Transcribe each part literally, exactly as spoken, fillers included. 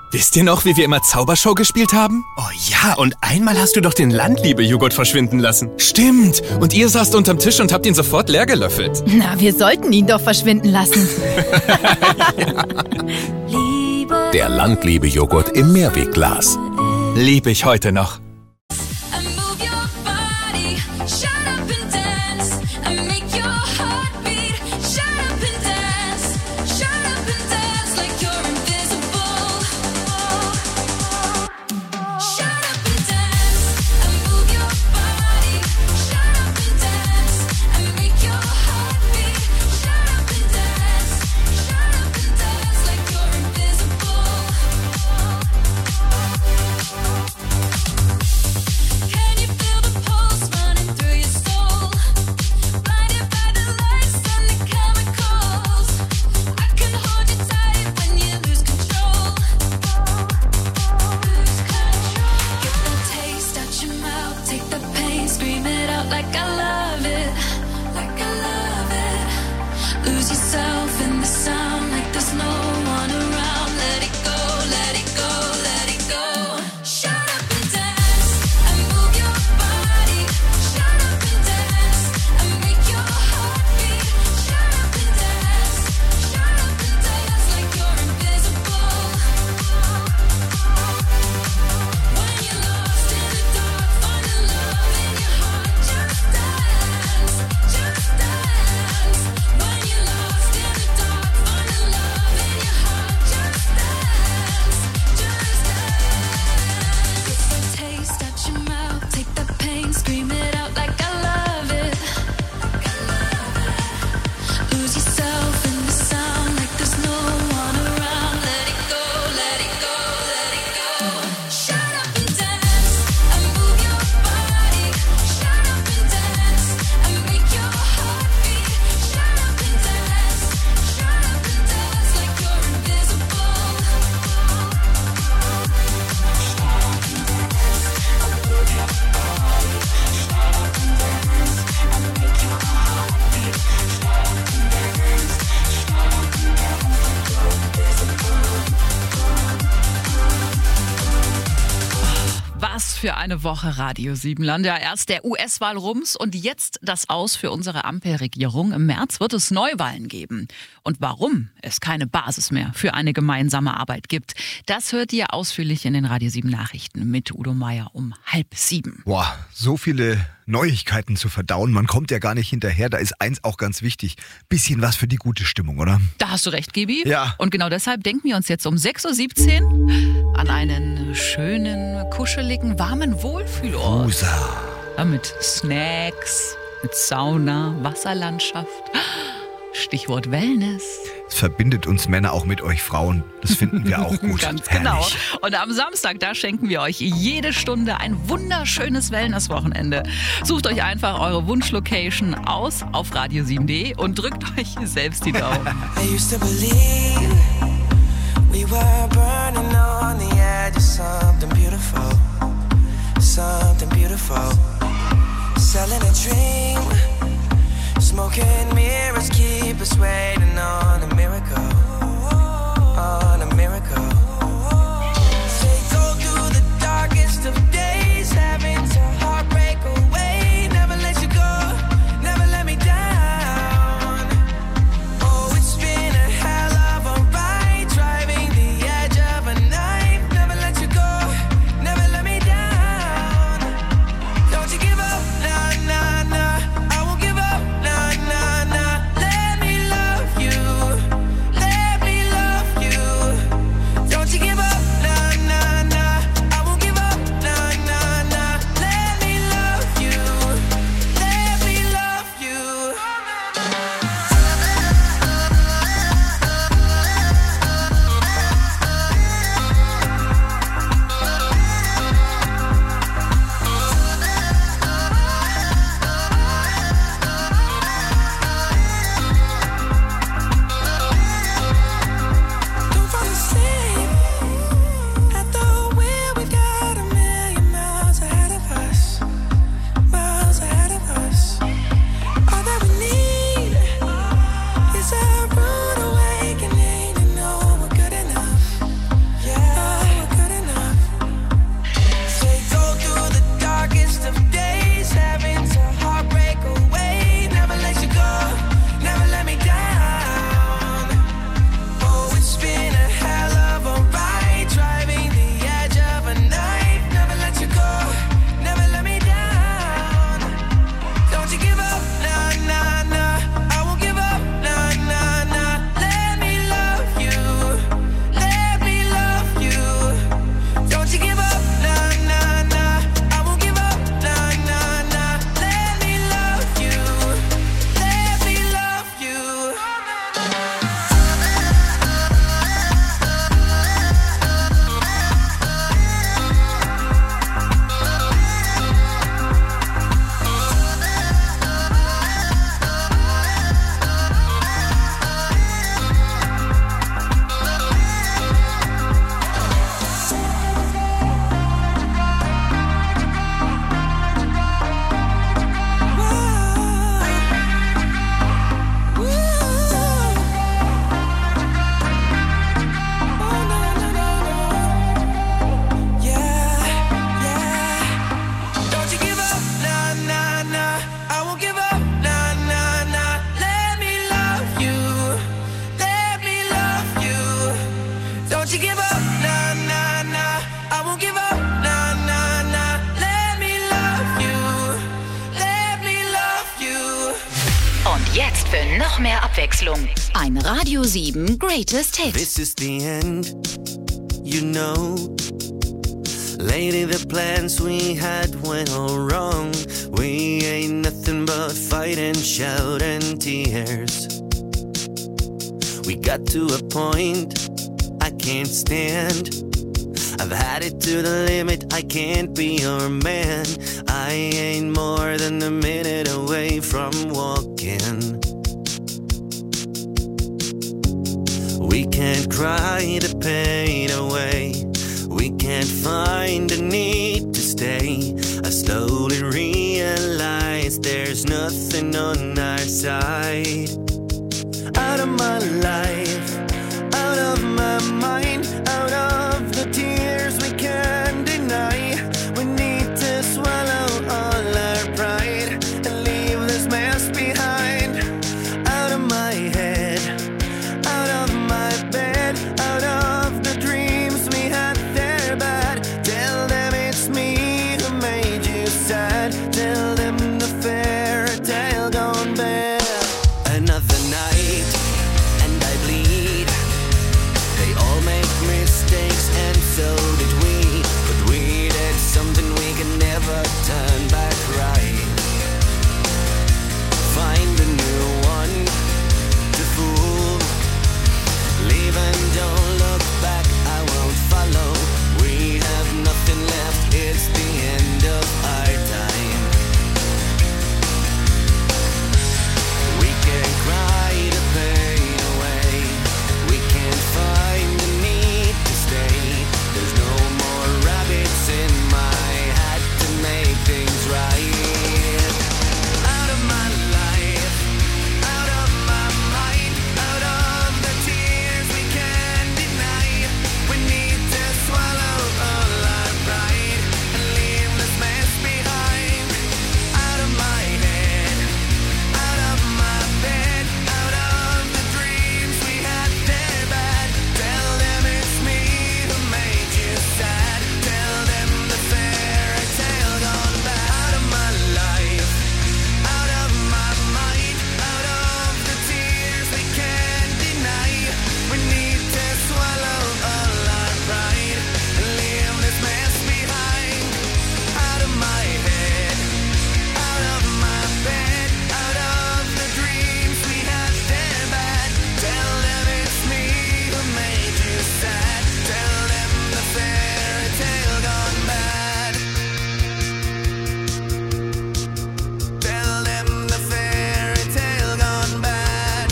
Wisst ihr noch, wie wir immer Zaubershow gespielt haben? Oh ja, und einmal hast du doch den Landliebe-Joghurt verschwinden lassen. Stimmt. Und ihr saßt unterm Tisch und habt ihn sofort leer gelöffelt. Na, wir sollten ihn doch verschwinden lassen. Ja. Der Landliebe-Joghurt im Mehrwegglas. Liebe ich heute noch. Für eine Woche Radio Siebenland. Ja, erst der U S-Wahl rums und jetzt das Aus für unsere Ampelregierung. Im März wird es Neuwahlen geben. Und warum es keine Basis mehr für eine gemeinsame Arbeit gibt, das hört ihr ausführlich in den Radio sieben Nachrichten mit Udo Meier um halb sieben. Boah, so viele Neuigkeiten zu verdauen, man kommt ja gar nicht hinterher. Da ist eins auch ganz wichtig, bisschen was für die gute Stimmung, oder? Da hast du recht, Gibi. Ja. Und genau deshalb denken wir uns jetzt um sechs Uhr siebzehn an einen schönen, kuscheligen, warmen Wohlfühlort. Usa. Ja, mit Snacks, mit Sauna, Wasserlandschaft, Stichwort Wellness. Es verbindet uns Männer auch mit euch Frauen. Das finden wir auch gut. Ganz Herrlich. genau. Und am Samstag, da schenken wir euch jede Stunde ein wunderschönes Wellness-Wochenende. Sucht euch einfach eure Wunschlocation aus auf radio sieben punkt de und drückt euch selbst die Daumen. I used to believe we were burning on the edge of something beautiful, something beautiful. Selling a dream, smoking mirrors keep us waiting on a miracle, on a miracle. They go through the darkest of days, having to heartbreak away. Never let you go, never let me down. Oh, it's been a hell of a ride, driving the edge of a knife. Never let you go, never let me down. Don't you give up, nah, nah, nah. I won't give up, nah, nah, nah. Let me love you, let Don't you give up, nah, nah, nah. I won't give up, nah, nah, nah. Let me love you, let me love you. Und jetzt für noch mehr Abwechslung. Ein Radio sieben Greatest Hit. This is the end, you know. Lady, the plans we had went all wrong. We ain't nothing but fight and shout and tears. We got to a point I can't stand. I've had it to the limit, I can't be your man. I ain't more than a minute away from walking. We can't cry the pain away. We can't find a need to stay. I slowly realize there's nothing on our side. Out of my life, out of my mind, out of the tears we can't deny. We need to swallow all our pride and leave this mess behind. Out of my head, out of my bed, out of the dreams we had there bad. Tell them it's me who made you sad. Tell them the fairy tale gone bad. Another night and I bleed. They all make mistakes and so did we. But we did something we can never turn back right. Find a new one to fool. Leave and don't look back, I won't follow. We have nothing left, it's the end of our time. We can cry the pain away. We can't find the need to stay. There's no more rabbits in my hat to make things right. Out of my life, out of my mind, out of the tears we can't deny. We need to swallow all our pride and leave this mess behind. Out of my head, out of my bed, out of the dreams we had there bad. Tell them it's me who made you sad. Tell them the fairy tale gone bad. Out of my life, out of my mind, out of the tears we can't deny. We need to swallow all our pride and leave this mess behind. Out of my head, out of my bed, out of the dreams we had there bad. Tell them it's me who made you sad. Tell them the fairy tale gone bad. Tell them the fairy tale gone bad.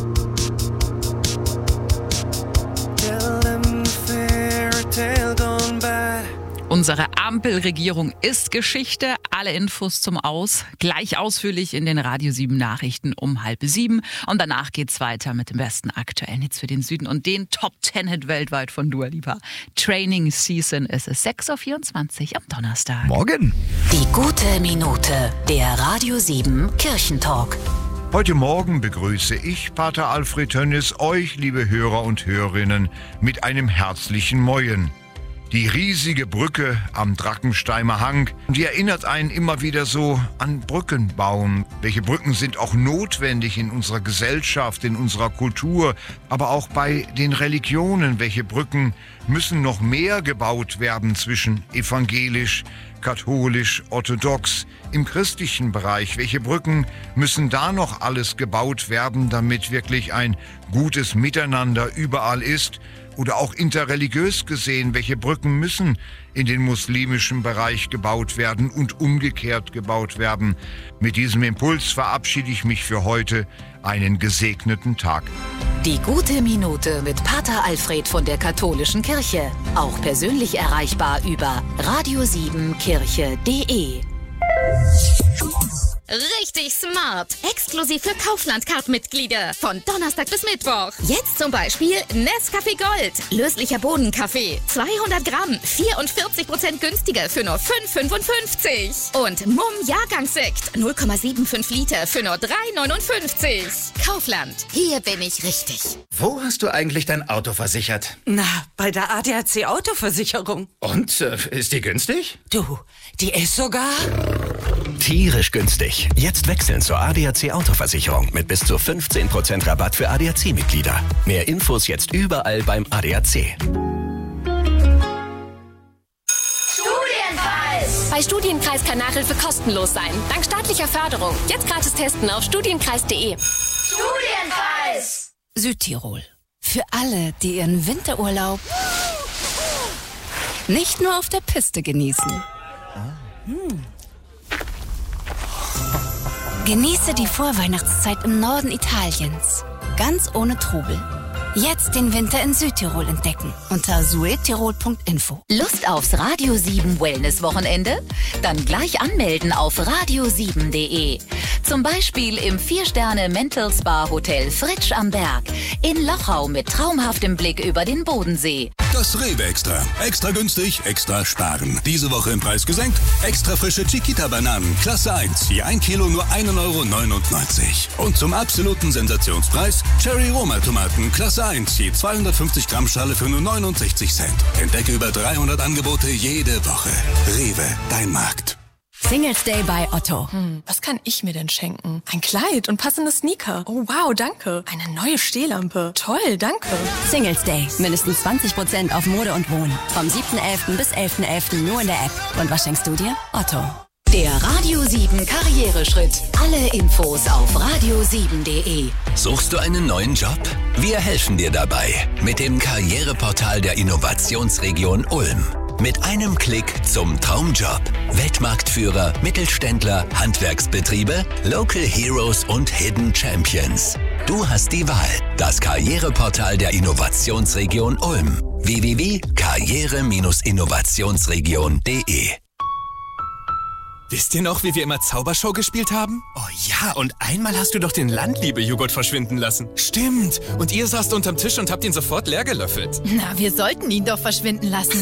Tell them the fairy tale gone bad. Unsere Ampelregierung ist Geschichte. Alle Infos zum Aus gleich ausführlich in den Radio sieben Nachrichten um halb sieben. Und danach geht's weiter mit dem besten aktuellen Hits für den Süden und den Top Ten Hit weltweit von Dua Lipa. Training Season ist es sechs Uhr vierundzwanzig am Donnerstag. Morgen. Die gute Minute, der Radio sieben Kirchentalk. Heute Morgen begrüße ich, Pater Alfred Tönnis, euch, liebe Hörer und Hörerinnen, mit einem herzlichen Moin. Die riesige Brücke am Drackensteimer Hang, die erinnert einen immer wieder so an Brückenbauen. Welche Brücken sind auch notwendig in unserer Gesellschaft, in unserer Kultur, aber auch bei den Religionen. Welche Brücken müssen noch mehr gebaut werden zwischen evangelisch, katholisch, orthodox, im christlichen Bereich? Welche Brücken müssen da noch alles gebaut werden, damit wirklich ein gutes Miteinander überall ist? Oder auch interreligiös gesehen, welche Brücken müssen in den muslimischen Bereich gebaut werden und umgekehrt gebaut werden? Mit diesem Impuls verabschiede ich mich für heute. Einen gesegneten Tag. Die gute Minute mit Pater Alfred von der Katholischen Kirche. Auch persönlich erreichbar über radio sieben kirche punkt de. Richtig smart. Exklusiv für Kaufland-Card-Mitglieder. Von Donnerstag bis Mittwoch. Jetzt zum Beispiel Nescafé Gold. Löslicher Bohnenkaffee. zweihundert Gramm. vierundvierzig Prozent günstiger für nur fünf fünfundfünfzig. Und Mumm Jahrgangssekt. null Komma fünfundsiebzig Liter für nur drei neunundfünfzig. Kaufland. Hier bin ich richtig. Wo hast du eigentlich dein Auto versichert? Na, bei der A D A C Autoversicherung. Und, äh, ist die günstig? Du, die ist sogar... Tierisch günstig. Jetzt wechseln zur A D A C Autoversicherung mit bis zu fünfzehn Prozent Rabatt für A D A C-Mitglieder. Mehr Infos jetzt überall beim A D A C. Studienkreis! Bei Studienkreis kann Nachhilfe kostenlos sein. Dank staatlicher Förderung. Jetzt gratis testen auf studienkreis punkt de. Studienkreis! Südtirol. Für alle, die ihren Winterurlaub nicht nur auf der Piste genießen. Hm. Genieße die Vorweihnachtszeit im Norden Italiens. Ganz ohne Trubel. Jetzt den Winter in Südtirol entdecken unter suetirol punkt info. Lust aufs Radio sieben Wellness-Wochenende? Dann gleich anmelden auf radio sieben punkt de. Zum Beispiel im vier Sterne Mental Spa Hotel Fritsch am Berg. In Lochau mit traumhaftem Blick über den Bodensee. Das Rewe Extra. Extra günstig, extra sparen. Diese Woche im Preis gesenkt. Extra frische Chiquita-Bananen, Klasse eins. Je ein Kilo nur ein Euro neunundneunzig. Und zum absoluten Sensationspreis Cherry Roma Tomaten, Klasse eins. Je zweihundertfünfzig Gramm Schale für nur neunundsechzig Cent. Entdecke über dreihundert Angebote jede Woche. Rewe, dein Markt. Singles Day bei Otto. Hm, was kann ich mir denn schenken? Ein Kleid und passende Sneaker. Oh wow, danke. Eine neue Stehlampe. Toll, danke. Singles Day. Mindestens zwanzig Prozent auf Mode und Wohnen. Vom siebten elften bis elften elften nur in der App. Und was schenkst du dir? Otto. Der Radio sieben Karriereschritt. Alle Infos auf radio sieben punkt de. Suchst du einen neuen Job? Wir helfen dir dabei mit dem Karriereportal der Innovationsregion Ulm. Mit einem Klick zum Traumjob. Weltmarktführer, Mittelständler, Handwerksbetriebe, Local Heroes und Hidden Champions. Du hast die Wahl. Das Karriereportal der Innovationsregion Ulm. w w w punkt karriere innovationsregion punkt de. Wisst ihr noch, wie wir immer Zaubershow gespielt haben? Oh ja, und einmal hast du doch den Landliebe-Joghurt verschwinden lassen. Stimmt. Und ihr saßt unterm Tisch und habt ihn sofort leer gelöffelt. Na, wir sollten ihn doch verschwinden lassen.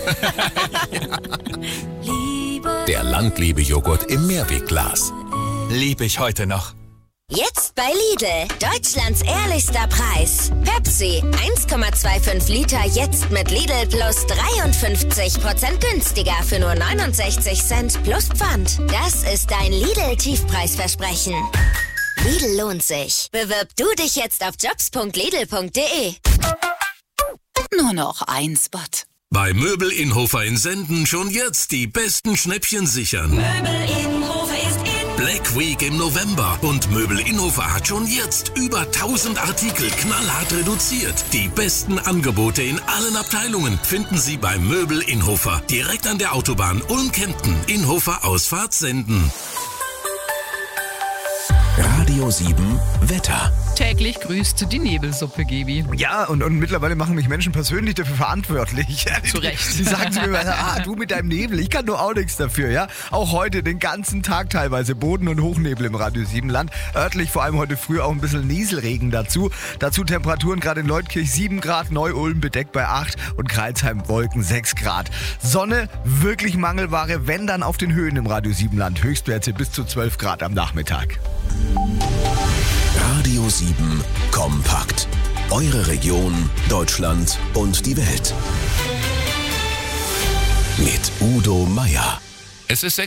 Der Landliebe-Joghurt im Mehrwegglas. Lieb ich heute noch. Jetzt bei Lidl, Deutschlands ehrlichster Preis. Pepsi, eins Komma fünfundzwanzig Liter, jetzt mit Lidl Plus dreiundfünfzig Prozent günstiger für nur neunundsechzig Cent plus Pfand. Das ist dein Lidl-Tiefpreisversprechen. Lidl lohnt sich. Bewirb du dich jetzt auf jobs punkt lidl punkt de. Nur noch ein Spot. Bei Möbel Inhofer in Senden schon jetzt die besten Schnäppchen sichern. Möbel Inhofer ist in. Black Week im November und Möbel Inhofer hat schon jetzt über tausend Artikel knallhart reduziert. Die besten Angebote in allen Abteilungen finden Sie bei Möbel Inhofer. Direkt an der Autobahn Ulm-Kempten. Inhofer Ausfahrt Senden. Radio sieben Wetter. Täglich grüßt die Nebelsuppe, Gebi. Ja, und, und mittlerweile machen mich Menschen persönlich dafür verantwortlich. Zu Recht. Die sagen zu mir, ah, du mit deinem Nebel, ich kann doch auch nichts dafür, ja. Auch heute den ganzen Tag teilweise Boden- und Hochnebel im Radio sieben Land. Örtlich vor allem heute früh auch ein bisschen Nieselregen dazu. Dazu Temperaturen gerade in Leutkirch sieben Grad, Neu-Ulm bedeckt bei acht und Kreilsheim Wolken sechs Grad. Sonne, wirklich Mangelware, wenn dann auf den Höhen im Radio sieben Land. Höchstwerte bis zu zwölf Grad am Nachmittag. Radio sieben kompakt. Eure Region, Deutschland und die Welt. Mit Udo Meier. Es ist